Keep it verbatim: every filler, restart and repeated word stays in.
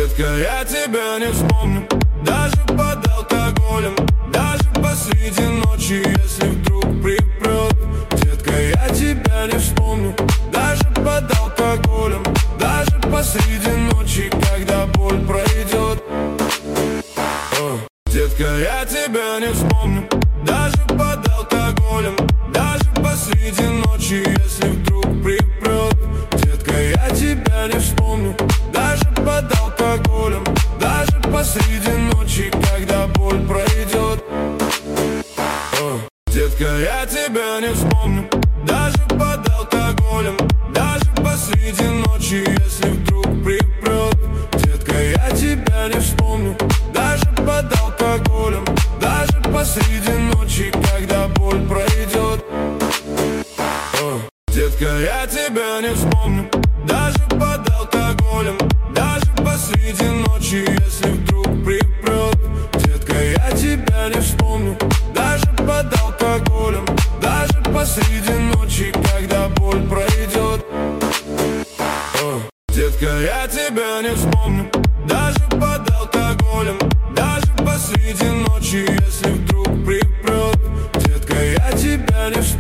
Детка, я тебя не вспомню, даже под алкоголем, даже посреди ночи, если вдруг припрет. Детка, я тебя не вспомню, даже под алкоголем, даже посреди ночи, когда боль пройдет. О, детка, я тебя не вспомню, даже под алкоголем, даже посреди ночи, если вдруг припрет. Детка, я тебя не вспомню, даже под алкоголем, даже посреди ночи, когда боль пройдет. О, детка, я тебя не вспомню, даже под алкоголем, даже посреди ночи, если вдруг припрет. Детка, я тебя не вспомню, даже под алкоголем, даже посреди ночи, когда боль пройдет. О, детка, я тебя не вспомню, даже под алкоголем, даже посреди ночи, если вдруг припрет. Детка, я тебя не вспомню, даже под алкоголем, даже посреди ночи, когда боль пройдет. О, детка, я тебя не вспомню,